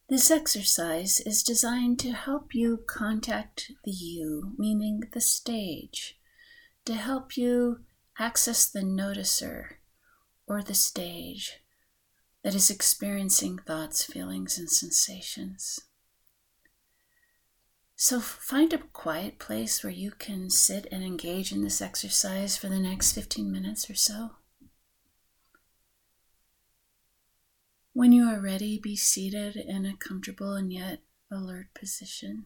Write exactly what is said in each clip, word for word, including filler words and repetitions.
This exercise is designed to help you contact the you, meaning the stage, to help you access the noticer or the stage that is experiencing thoughts, feelings, and sensations. So find a quiet place where you can sit and engage in this exercise for the next fifteen minutes or so. When you are ready, be seated in a comfortable and yet alert position.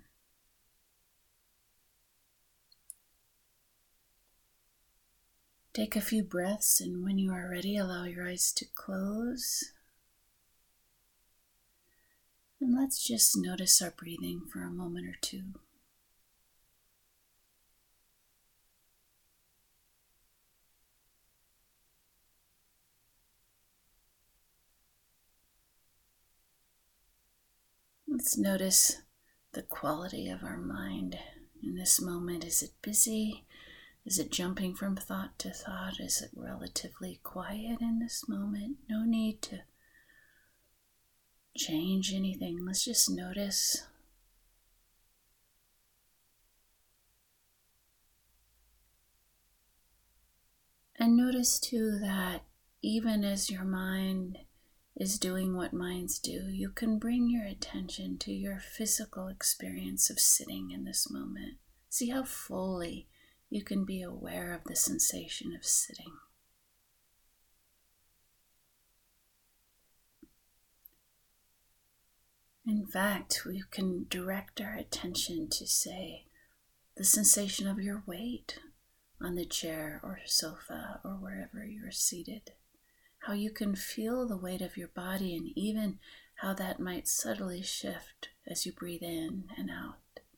Take a few breaths, and when you are ready, allow your eyes to close. And let's just notice our breathing for a moment or two. Let's notice the quality of our mind in this moment. Is it busy? Is it jumping from thought to thought? Is it relatively quiet in this moment? No need to change anything. Let's just notice. And notice too that even as your mind is doing what minds do, you can bring your attention to your physical experience of sitting in this moment. See how fully you can be aware of the sensation of sitting. In fact, we can direct our attention to, say, the sensation of your weight on the chair or sofa or wherever you're seated. How you can feel the weight of your body and even how that might subtly shift as you breathe in and out.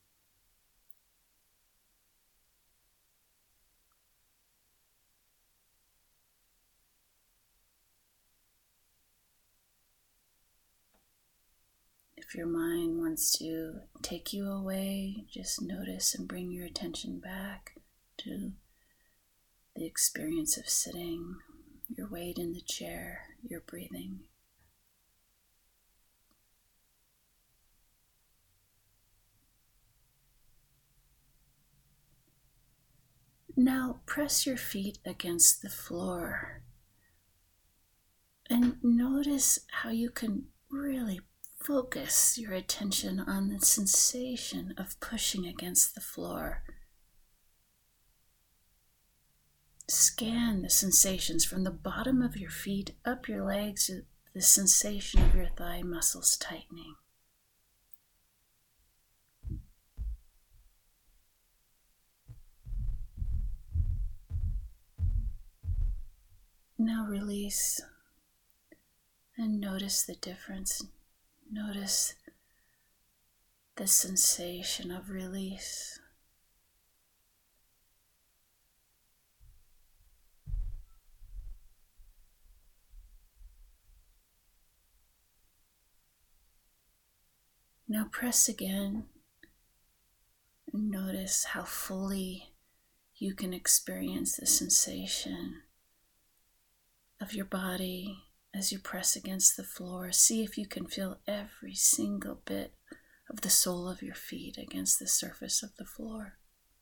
If your mind wants to take you away, just notice and bring your attention back to the experience of sitting, your weight in the chair, your breathing. Now press your feet against the floor and notice how you can really focus your attention on the sensation of pushing against the floor. Scan the sensations from the bottom of your feet up your legs to the sensation of your thigh muscles tightening. Now release and notice the difference. Notice the sensation of release. Now press again and notice how fully you can experience the sensation of your body as you press against the floor. See if you can feel every single bit of the sole of your feet against the surface of the floor.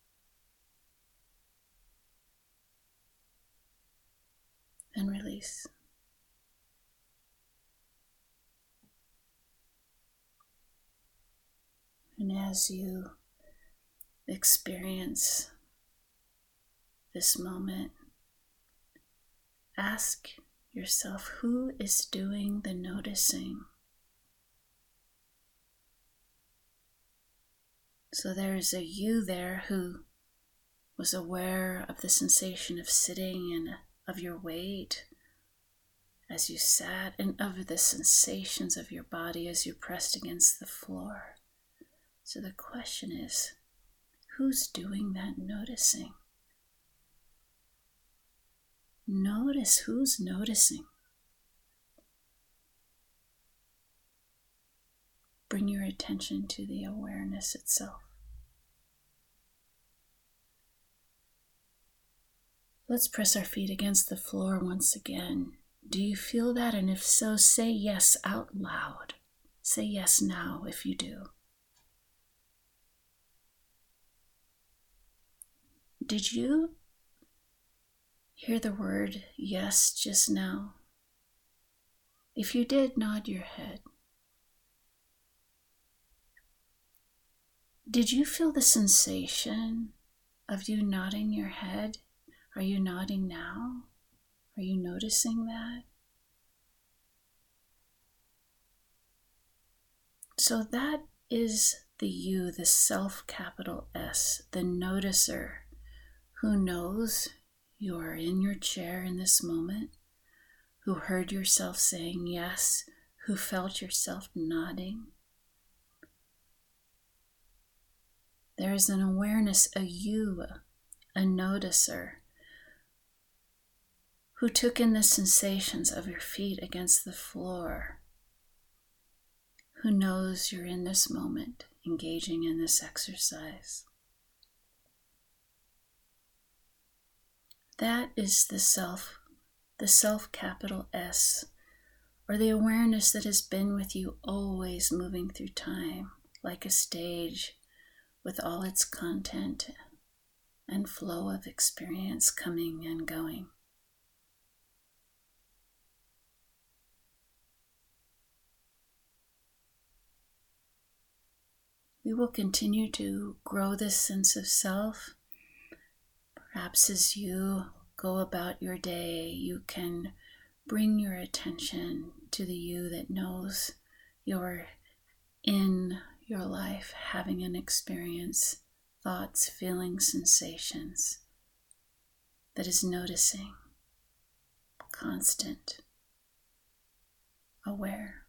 And release. And as you experience this moment, ask yourself, who is doing the noticing? So there is a you there who was aware of the sensation of sitting and of your weight as you sat, and of the sensations of your body as you pressed against the floor. So the question is, who's doing that noticing? Notice who's noticing. Bring your attention to the awareness itself. Let's press our feet against the floor once again. Do you feel that? And if so, say yes out loud. Say yes now if you do. Did you hear the word yes just now? If you did, nod your head. Did you feel the sensation of you nodding your head? Are you nodding now? Are you noticing that? So that is the you, the self capital S, the noticer, who knows you are in your chair in this moment, who heard yourself saying yes, who felt yourself nodding. There is an awareness, a you, a noticer, who took in the sensations of your feet against the floor, who knows you're in this moment, engaging in this exercise. That is the self, the self capital S, or the awareness that has been with you always moving through time, like a stage with all its content and flow of experience coming and going. We will continue to grow this sense of self. Perhaps as you go about your day, you can bring your attention to the you that knows you're in your life, having an experience, thoughts, feelings, sensations, that is noticing, constant, aware.